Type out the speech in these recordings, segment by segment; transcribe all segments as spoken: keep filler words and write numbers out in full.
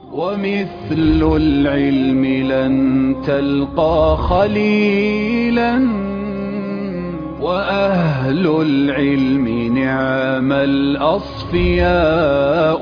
ومثل العلم لن تلقى خليلا وأهل العلم نعم الأصفياء.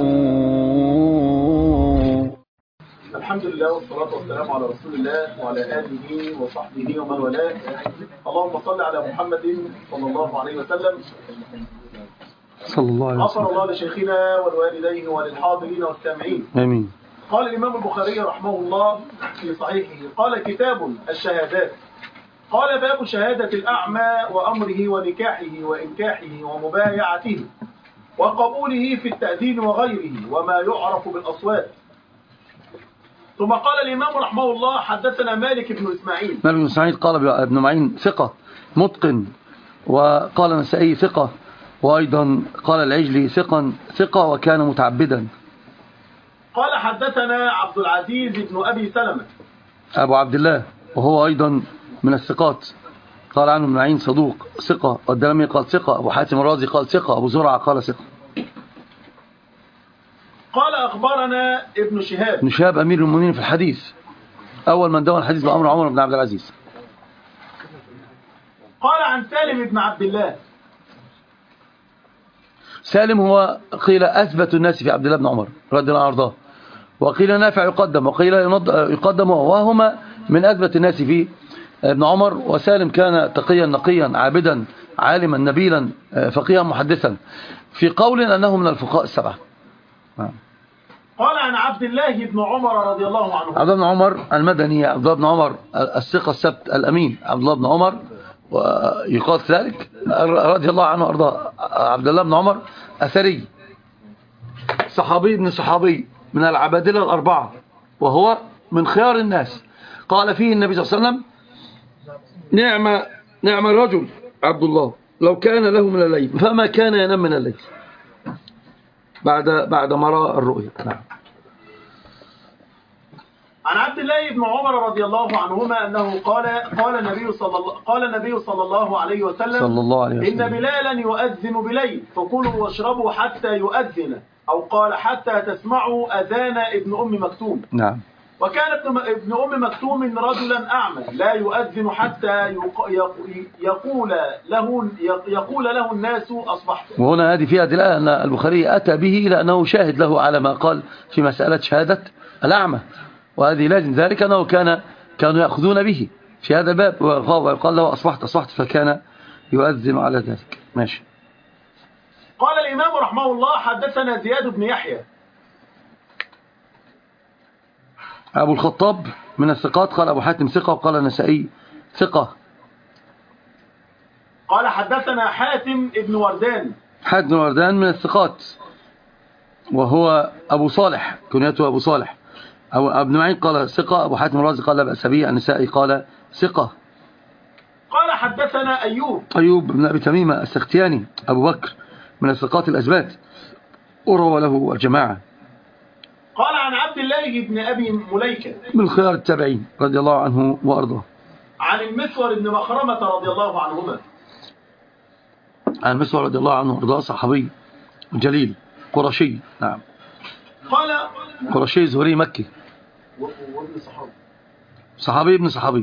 الحمد لله والصلاة والسلام على رسول الله وعلى آله وصحبه ومن والاه. اللهم صل على محمد صلى الله عليه وسلم. صلى الله عليه وسلم. غفر الله لشيخنا ولوالديه وللحاضرين والسامعين. آمين. قال الإمام البخاري رحمه الله في صحيحه، قال كتاب الشهادات، قال باب شهادة الأعمى وأمره ونكاحه وإنكاحه ومبايعته وقبوله في التأذين وغيره وما يعرف بالأصوات. ثم قال الإمام رحمه الله حدثنا مالك بن إسماعيل. مالك بن إسماعيل قال ابن معين ثقة متقن، وقال النسائي ثقة، وأيضا قال العجلي ثقا ثقة وكان متعبدا. قال حدثنا عبد العزيز بن أبي سلمة أبو عبد الله، وهو أيضا من الثقات، قال عنه ابن معين صدوق ثقة، والدلمي قال ثقة، أبو حاتم الرازي قال ثقة، أبو زرعة قال ثقة. قال أخبرنا ابن شهاب. ابن شهاب أمير المؤمنين في الحديث، أول من دون الحديث بأمر عمر بن عبد العزيز. قال عن سالم بن عبد الله. سالم هو قيل أثبت الناس في عبد الله بن عمر رضي الله عنه وارضاه، وقيل نافع يقدم، وقيل يقدم، وهما من أثبت الناس في ابن عمر. وسالم كان تقيا نقيا عابدا عالما نبيلا فقيها محدثا، في قول أنه من الفقهاء السبعة. قال عن عبد الله بن عمر رضي الله عنه. عبد الله بن عمر المدني، عبد الله بن عمر الثقة السبت الأمين، عبد الله بن عمر ويقال ذلك رضي الله عنه وارضاه. عبد الله بن عمر أثري، صحابي ابن صحابي من العبادلة الأربعة، وهو من خيار الناس. قال فيه النبي صلى الله عليه وسلم: نعم نعم الرجل عبد الله لو كان له من الليل فما كان ينام من الليل بعد بعد ما رأى الرؤيا. نعم. عن عبد الله بن عمر رضي الله عنهما أنه قال قال النبي صلى الله قال النبي صلى الله عليه وسلم: صلى الله عليه وسلم: إن بلالا يؤذن بليل فكلوا واشربوا حتى يؤذن، أو قال حتى تسمعوا أذان ابن أم مكتوم. نعم. وكان ابن ابن أم مكتوم رجلا أعمى لا يؤذن حتى يقول له يقول له الناس أصبحت. وهنا هذه فيها دلالة أن البخاري أتى به لأنه شاهد له على ما قال في مسألة شهادة الأعمى، وهذه لازم ذلك أنه كان كانوا يأخذون به في هذا الباب، ويقال له أصبحت أصبحت فكان يؤذن على ذلك. ماشي. قال الإمام رحمه الله حدثنا زياد بن يحيى. أبو الخطاب من الثقات، قال أبو حاتم ثقة، وقال النسائي ثقة. قال حدثنا حاتم ابن وردان. حاتم بن وردان من الثقات، وهو أبو صالح كنيته أبو صالح. أو ابن معين قال ثقة، أبو حاتم الرازي قال لا بأس به، النسائي قال ثقة. قال حدثنا أيوب. أيوب بن أبي تميمة السختياني أبو بكر من الثقات الأثبات، وروى له الجماعة. قال عن عبد الله بن أبي مليكة من خيار التابعين رضي الله عنه وأرضاه. عن المسور بن مخرمة رضي الله عنهما. عن المسور رضي الله عنه وأرضاه، صحابي جليل قرشي. نعم. قال قرشي زهري مكي، وابن صحابي صحابي ابن صحابي،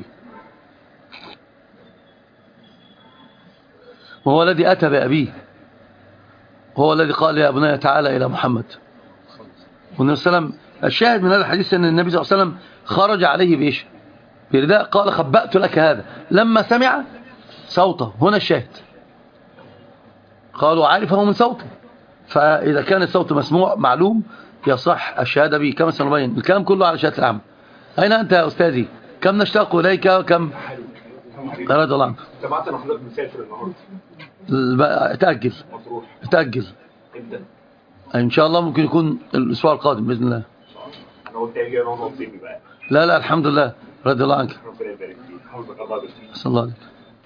وهو الذي أتى بأبيه، هو الذي قال يا ابني تعالى إلى محمد. والنبي صلى الله عليه وسلم، الشاهد من هذا الحديث أن النبي صلى الله عليه وسلم خرج عليه بإيش؟ برداء، قال خبأت لك هذا لما سمع صوته. هنا الشاهد، قالوا عارفه من صوته، فإذا كان الصوت مسموع معلوم يصح الشهادة به، كما سنبين. الكلام كله على شهادة الأعمى. أين أنت يا أستاذي؟ كم نشتاق إليك وكم رضي الله عنك. سمعت أن حضرتك مسافر النهارده. تأجل تأجل إن شاء الله، ممكن يكون الأسبوع القادم بإذن الله. أنا قلت أجي أنا ونصيبي بقى. لا لا الحمد لله رضي الله عنك. ربنا يبارك فيك. حفظك الله يبارك فيك. صلى الله عليك.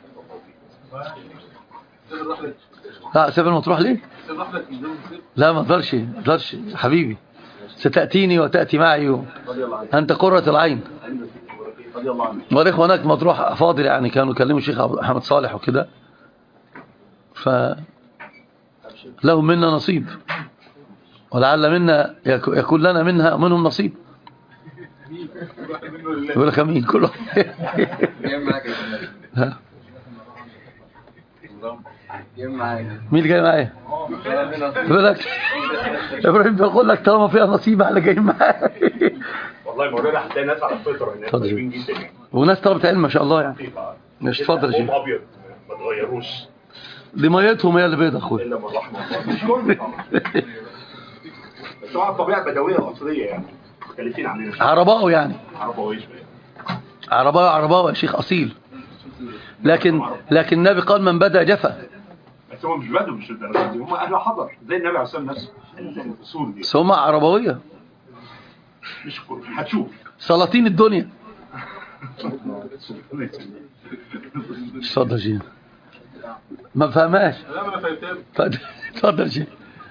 لا سافر مطروح ليه؟ لا ما اقدرش ما اقدرش حبيبي، ستأتيني وتأتي معي و... أنت قرة العين. والإخوة هناك مطروح فاضل، يعني كانوا يكلموا الشيخ أحمد صالح وكده، ف لهم منا نصيب، ولعل منا يكون لنا منها منهم نصيب. يقول لك امين كله. مين اللي جاي معايا؟ يقول لك ابراهيم بيقول لك طالما فيها نصيب على جاي معايا. والله مولانا هتلاقي ناس على الفطره هناك طيبين جدا يعني، وناس طلبة علم ما شاء الله يعني. مش اتفضل يا شيخ. ابيض ما تغيروش، دي ميتهم هي اللي بيض يا اخويا. الا من رحمه الله. مش كله طبعا، بس طبعا الطبيعه البدويه الاصليه يعني مختلفين عننا. عرباء يعني، عرباوي عرباء عرباء يا شيخ اصيل. لكن لكن النبي قال من بدا جفا. بس هم مش بدو، مش الدرجات دي، هم اهل حضر زي النبي عليه الصلاه والسلام نفسه. الاصول دي بس هم عربويه، مش هتشوف سلاطين الدنيا. اتفضل يا شيخ. ما فهماش. لا ما انا فهمتها. اتفضل يا شيخ.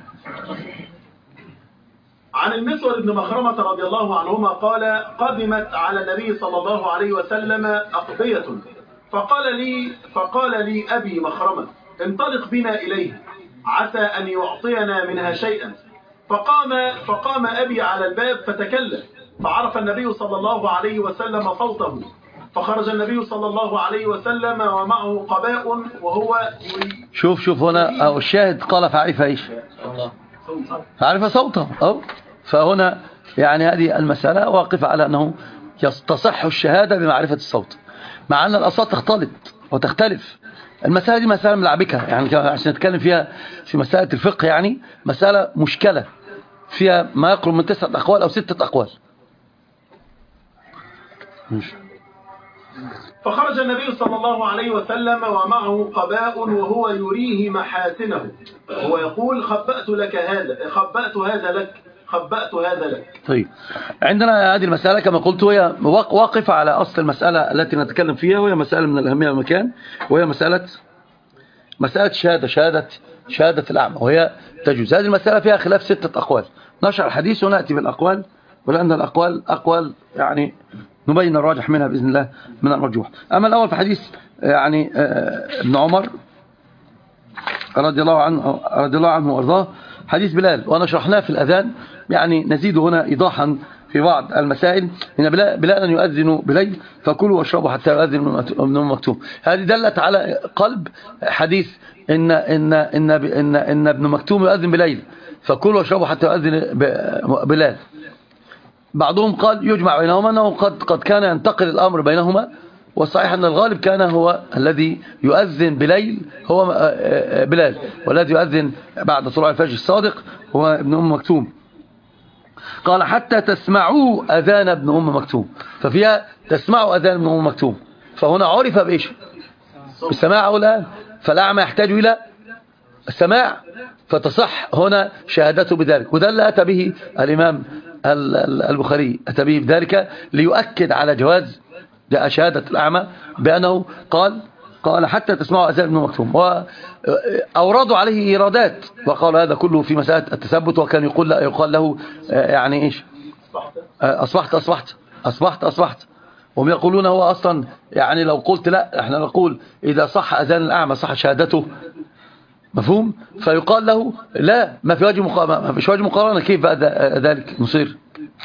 عن المسور بن مخرمة رضي الله عنهما قال: قدمت على النبي صلى الله عليه وسلم أقبية، فقال لي فقال لي أبي مخرمة: انطلق بنا إليه عسى أن يعطينا منها شيئا. فقام فقام أبي على الباب فتكلم، فعرف النبي صلى الله عليه وسلم صوته، فخرج النبي صلى الله عليه وسلم ومعه قباء وهو يريد. شوف شوف هنا أو الشاهد قال فعرف ايش؟ فعرف صوته. أو فهنا يعني هذه المسألة واقفة على أنه تصح الشهادة بمعرفة الصوت، مع أن الأصوات تختلط وتختلف. المسألة دي مسألة ملعبكة يعني، عشان نتكلم فيها في مسألة الفقه يعني مسألة مشكلة فيها ما يقرب من تسعة أقوال أو ستة أقوال. مش. فخرج النبي صلى الله عليه وسلم ومعه قباء وهو يريه محاسنه، وهو يقول: خبأت لك هذا خبأت هذا لك خبأت هذا لك. طيب عندنا هذه المسألة كما قلت هي واقفة على أصل المسألة التي نتكلم فيها، وهي مسألة من الأهمية والمكان، وهي مسألة مسألة شهادة شهادة شهادة الأعمى، وهي تجوز. هذه المسألة فيها خلاف ستة أقوال. نشرح الحديث ونأتي بالأقوال، ولأن الأقوال أقوال يعني نبين الراجح منها بإذن الله من المرجوح. أما الأول في حديث يعني ابن عمر رضي الله عنه رضي الله عنه وارضاه، حديث بلال، وانا شرحناه في الأذان، يعني نزيد هنا إيضاحا في بعض المسائل. إن بلال أن يؤذن بليل فكلوا واشربوا حتى يؤذن ابن أم مكتوم. هذه دلت على قلب حديث إن إن إن إن, إن ابن مكتوم يؤذن بليل فكلوا واشربوا حتى يؤذن بلال. بعضهم قال يجمع بينهما أنه قد قد كان ينتقل الأمر بينهما، والصحيح أن الغالب كان هو الذي يؤذن بليل هو بلال، والذي يؤذن بعد طلوع الفجر الصادق هو ابن أم مكتوم. قال حتى تسمعوا أذان ابن أم مكتوم، ففيها تسمعوا أذان ابن أم مكتوم، فهنا عرف بإيش؟ بالسماع أو الآن، فالأعمى يحتاج إلى السماع، فتصح هنا شهادته بذلك. وده اللي أتى به الإمام البخاري، أتى به بذلك ليؤكد على جواز شهادة الأعمى بأنه قال قال حتى تسمعوا أذان ابن مكتوم، وأوردوا عليه إيرادات وقال هذا كله في مسألة التثبت، وكان يقول يقال له يعني إيش أصبحت أصبحت أصبحت أصبحت وهم يقولون هو أصلا يعني لو قلت لا احنا نقول إذا صح أذان الأعمى صح شهادته، مفهوم؟ فيقال له لا ما في وجه مقارنة، ما فيش وجه مقارنة، كيف بقى ذلك نصير؟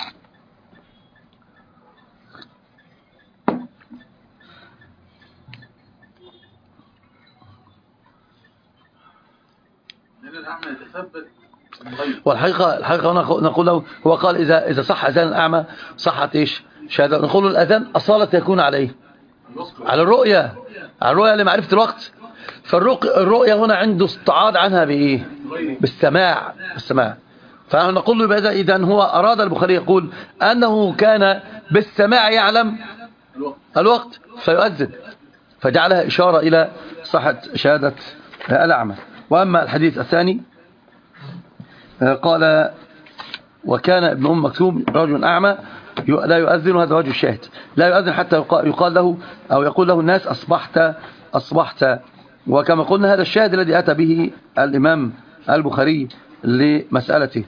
والحقيقة الحقيقة نقول له هو قال إذا إذا صح أذان الأعمى صحت إيش شهادة. نقول له الأذان أصالة يكون على إيه؟ على الرؤية، على الرؤية لمعرفة الوقت. فالرؤية هنا عنده استعاض عنها بإيه؟ بالسماع بالسماع. فنحن نقول له بهذا إذن هو أراد البخاري يقول أنه كان بالسماع يعلم الوقت فيؤذن، فجعلها إشارة إلى صحة شهادة الأعمى. وأما الحديث الثاني قال وكان ابن أم مكتوم رجل أعمى لا يؤذن، هذا وجه الشاهد، لا يؤذن حتى يقال له أو يقول له الناس أصبحت أصبحت. وكما قلنا هذا الشاهد الذي أتى به الإمام البخاري لمسألته.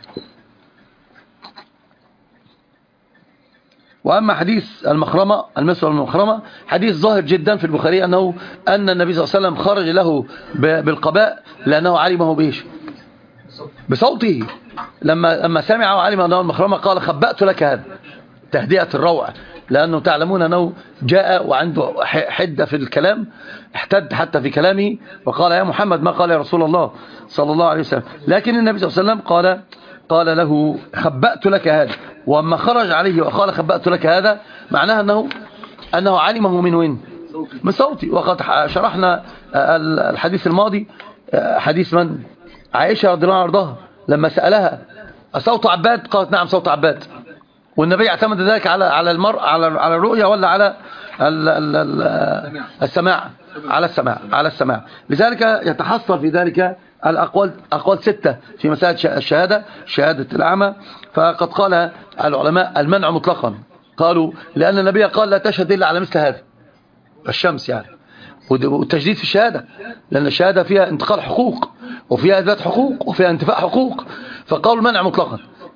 وأما حديث المخرمة المسور المخرمة حديث ظاهر جدا في البخاري أنه أن النبي صلى الله عليه وسلم خرج له بالقباء لأنه علمه بإيش؟ بصوته. لما لما سمع وعلم أنه المخرمة قال خبأت لك هذا، تهدئة الروع، لأنه تعلمون أنه جاء وعنده حدة في الكلام، احتد حتى في كلامه وقال يا محمد ما قال يا رسول الله صلى الله عليه وسلم. لكن النبي صلى الله عليه وسلم قال قال له خبأت لك هذا، وأما خرج عليه وقال خبأت لك هذا معناها أنه أنه علمه من وين؟ من صوتي. وقد شرحنا الحديث الماضي حديث من؟ عائشة رضي الله عنها وارضاها لما سألها صوت عباد؟ قالت نعم صوت عباد. والنبي اعتمد ذلك على على المرء على على الرؤيا ولا على ال ال ال السماع؟ على السماع على السماع. لذلك يتحصل في ذلك الأقوال أقوال ستة في مسألة الشهادة، شهادة الأعمى. فقد قال العلماء المنع مطلقا، قالوا لأن النبي قال لا تشهد إلا على مثل هذا الشمس يعني، والتجديد في الشهادة، لأن الشهادة فيها انتقال حقوق وفيها إثبات حقوق وفيها انتفاء حقوق، فقالوا المنع مطلقا.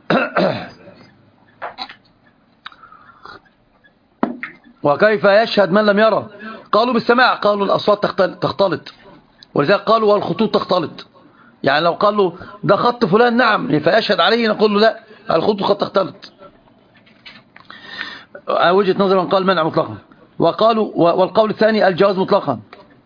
وكيف يشهد من لم يرى؟ قالوا بالسماع، قالوا الأصوات تختلط، ولذلك قالوا والخطوط تختلط. يعني لو قال له ده خط فلان نعم فيشهد عليه، نقول له لا الخطوط قد تختلط. وجهة نظر من قال منع مطلقا. وقالوا والقول الثاني الجواز مطلقا.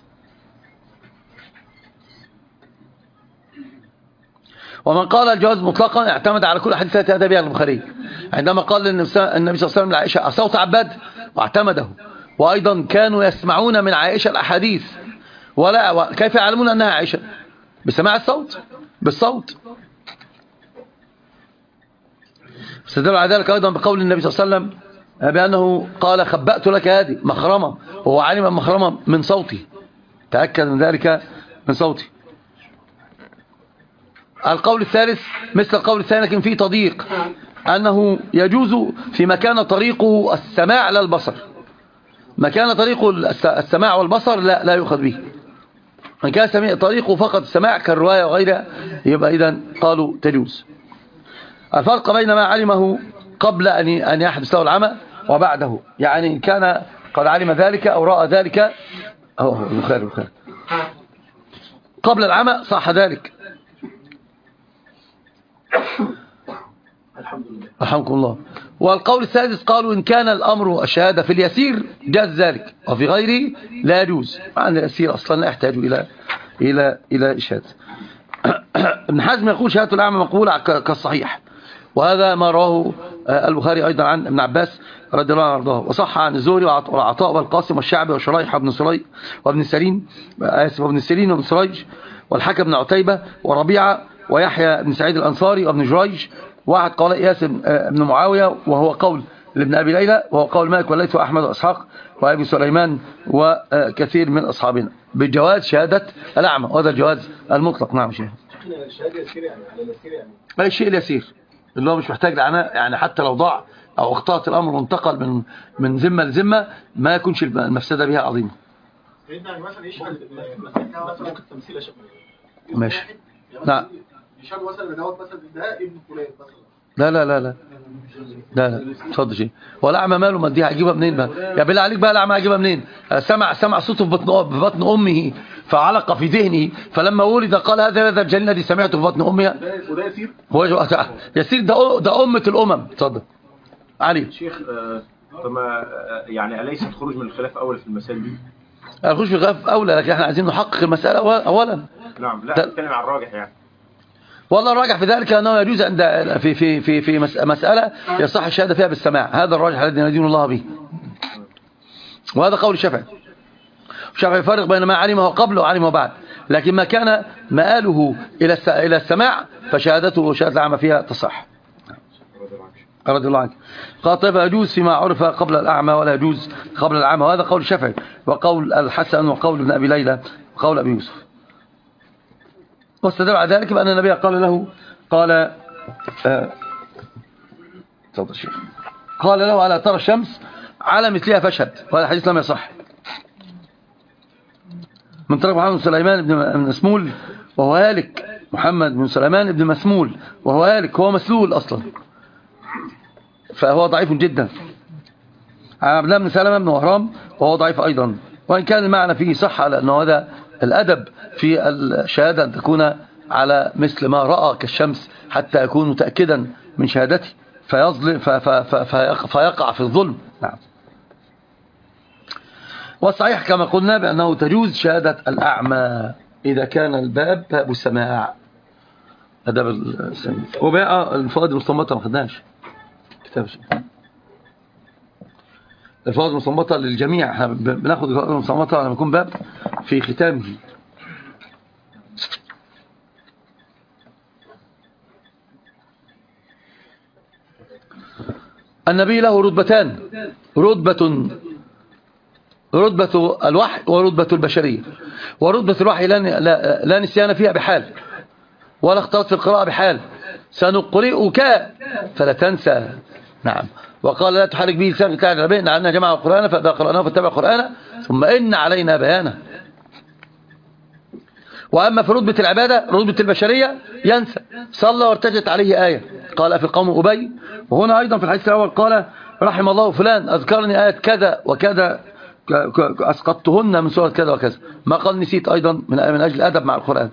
ومن قال الجواز مطلقا اعتمد على كل حديث أتى بها البخاري عندما قال النبي صلى الله عليه وسلم لعائشة صوت عباد واعتمده. وأيضا كانوا يسمعون من عائشة الأحاديث، ولا كيف يعلمون أنها عائشة؟ بسماع الصوت، بالصوت. استدل على ذلك أيضا بقول النبي صلى الله عليه وسلم بأنه قال خبأت لك هذه مخرمة، وهو علم مخرمة من صوتي، تأكد من ذلك من صوتي. القول الثالث مثل القول الثاني لكن فيه تضييق، أنه يجوز في مكان طريقه السماع لا البصر. مكان طريقه السماع والبصر لا لا يؤخذ به. من كان طريقه فقط السماع كالرواية وغيرها يبقى إذن قالوا تجوز. الفرق بين ما علمه قبل أن أن يحدث له العمى وبعده، يعني إن كان قد علم ذلك أو رأى ذلك أهو البخاري البخاري قبل العمى صح ذلك. الحمد لله. رحمكم الله. والقول السادس قالوا إن كان الأمر الشهادة في اليسير جاز ذلك، وفي غيره لا يجوز، مع أن اليسير أصلا لا يحتاج إلى إلى إلى إشهاد. ابن حزم يقول شهادة الأعمى مقبولة كالصحيح، وهذا ما رواه البخاري أيضا عن ابن عباس رضي الله عنه وارضاه، وصح عن الزهري وعطاء والقاسم والشعبي وشريح وابن سري وابن سيرين آسف وابن سيرين وابن سريج والحكم بن عتيبة وربيعة ويحيى بن سعيد الأنصاري وابن جريج. واحد قال إياس بن معاوية وهو قول لابن أبي ليلى، وهو قول مالك والليث وأحمد وإسحاق وأبي سليمان وكثير من أصحابنا بجواز شهادة الأعمى، وهذا الجواز المطلق. نعم شيخ. الشهادة يسير يعني على اليسير يعني. أي الشيء اليسير اللي هو مش محتاج لعناء، يعني حتى لو ضاع أو اختلط الأمر وانتقل من من ذمة لذمة ما يكونش المفسدة بها عظيمة. يعني مثلا يشهد مثلا التمثيل يا شيخ. ماشي. نعم. يشهد مثلا دوت مثلا ده ابن فلان مثلا. لا لا لا لا لا لا اتفضل شيء. والاعمى ماله؟ ما دي هجيبها منين بقى يا بالله عليك بقى؟ الاعمى هجيبها منين؟ سمع سمع صوته في بطن في بطن امه فعلق في ذهنه، فلما ولد قال هذا هذا الجنة الذي سمعته في بطن امي. وده يسير؟ هو يسير ده ده امه الامم. اتفضل علي. شيخ طب يعني أليس الخروج من الخلاف أولى في المسائل دي؟ الخروج في الخلاف أولى، لكن احنا عايزين نحقق المسألة أولا. نعم. لا نتكلم عن الراجح يعني. والله الراجح في ذلك أنه يجوز عند في في في في مسألة يصح الشهادة فيها بالسماع، هذا الراجح الذي ندين الله به، وهذا قول الشافعي. الشافعي يفرق بين ما علمه قبل وعلمه بعد، لكن ما كان مآله إلى إلى السماع فشهادته وشهادة الأعمى فيها تصح. رضي الله عنك. قال طيب يجوز فيما عرف قبل الأعمى ولا يجوز قبل الأعمى، وهذا قول الشافعي وقول الحسن وقول ابن أبي ليلى وقول أبي يوسف. واستدل على ذلك بأن النبي قال له قال آه تفضل شيخ قال له ألا ترى الشمس على مثلها فاشهد، وهذا الحديث لم يصح. من طريق محمد بن سليمان بن مسمول وهو هالك، محمد بن سليمان بن مسمول وهو هالك، هو مسلول أصلا فهو ضعيف جدا. عن عبد الله بن سلمة بن وهرام وهو ضعيف أيضا، وإن كان المعنى فيه صحة، لأنه هذا الأدب في الشهادة أن تكون على مثل ما رأى كالشمس حتى يكون متأكدا من شهادته، فيظلم فيقع في الظلم. نعم. والصحيح كما قلنا بأنه تجوز شهادة الأعمى إذا كان الباب باب السماع، أدب السماع. وبقى الفوائد المستنبطة ما خدناش كتاب الفوائد المستنبطة للجميع، احنا بناخد الفوائد المستنبطة لما يكون باب في ختامه. النبي له رتبتان، رتبة رتبة الوحي ورتبة البشرية. ورتبة الوحي لا, لا, لا نسيان فيها بحال ولا اختلاط في القراءة بحال، سنقرئك فلا تنسى. نعم. وقال لا تحرك به لسانك تعجل به، إن علينا جمع القرآن فإذا قرأناه فاتبع قرآنه ثم إن علينا بيانه. وأما في رتبة العبادة رتبة البشرية ينسى، صلى وارتجت عليه آية قال في القوم أبي. وهنا أيضا في الحديث الأول قال رحم الله فلان أذكرني آية كذا وكذا أسقطتهن من سورة كذا وكذا، ما قال نسيت أيضا من أجل الأدب مع القرآن.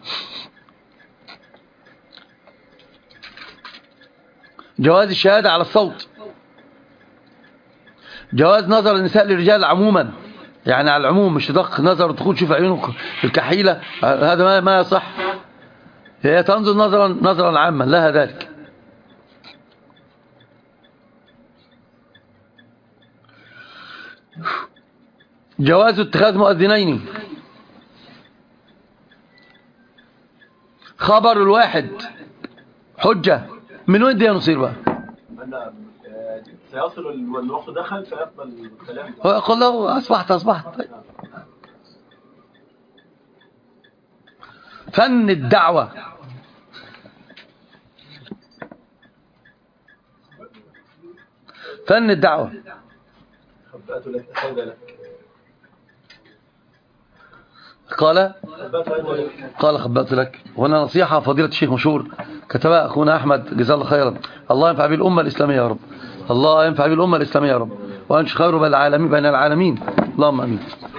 جواز الشهادة على الصوت، جواز نظر النساء للرجال عموما، يعني على العموم مش تدق نظر تدخل تشوف عيونك الكحيلة، هذا ما ما يصح. هي تنظر نظرا نظرا عاما لها ذلك. جواز اتخاذ مؤذنين، خبر الواحد حجة. من وين دي نصير بقى؟ سيصل والوقت دخل فيقبل الكلام. هو يقول له أصبحت أصبحت. طيب. فن الدعوة، فن الدعوة. خبأت لك خود لك. قال قال خبأت لك. هنا نصيحة فضيلة الشيخ مشهور كتبها أخونا أحمد جزاه الله خيرا، الله ينفع به الأمة الإسلامية يا رب، الله ينفع به الأمة الإسلامية يا رب، وأنش خير بين العالمين بين العالمين اللهم أمين.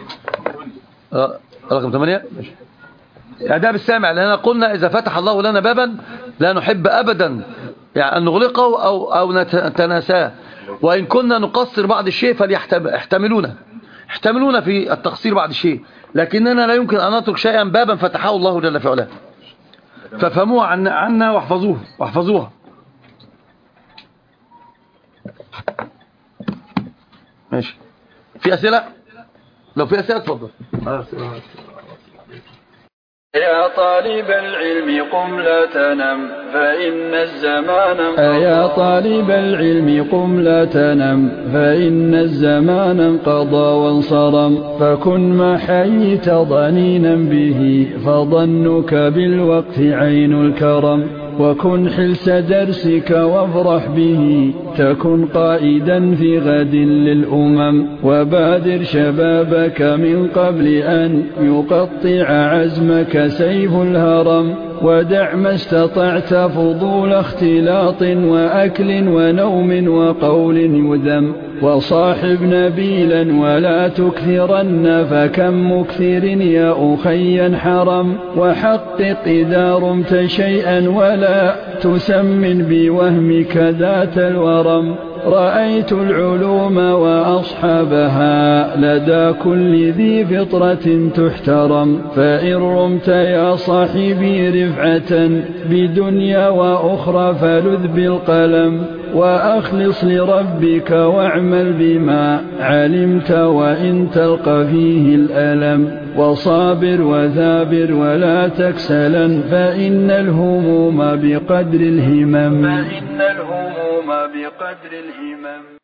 رقم ثمانية آداب السامع، لأننا قلنا إذا فتح الله لنا بابا لا نحب أبدا يعني أن نغلقه أو, أو نتناساه، وإن كنا نقصر بعض الشيء فليحتملونا احتملونا في التقصير بعض الشيء، لكننا لا يمكن أن نترك شيئا بابا فتحه الله جل في علاه. ففهموها عنا, عنا واحفظوه واحفظوها. ماشي. في أسئلة؟ لو في أسئلة تفضل. يا طالب العلم قم لا تنم فإن الزمان انقضى. يا طالب العلم قم لا تنم فإن الزمان انقضى وانصرم، فكن ما حييت ضنينا به فظنك بالوقت عين الكرم، وكن حلس درسك وافرح به تكن قائدا في غد للأمم، وبادر شبابك من قبل أن يقطع عزمك سيف الهرم، ودع ما استطعت فضول اختلاط وأكل ونوم وقول يذم، وصاحب نبيلا ولا تكثرن فكم مكثر يا أخي حرم، وحقق إذا رمت شيئا ولا تسمن بوهمك ذات الورم، رأيت العلوم وأصحابها لدى كل ذي فطرة تحترم، فإن رمت يا صاحبي رفعة بدنيا وأخرى فلذ بالقلم، وأخلص لربك واعمل بما علمت وإن تلقى فيه الألم، وصابر وثابر ولا تكسلا فإن الهموم بقدر الهمم. فإن الهموم بقدر الهمم.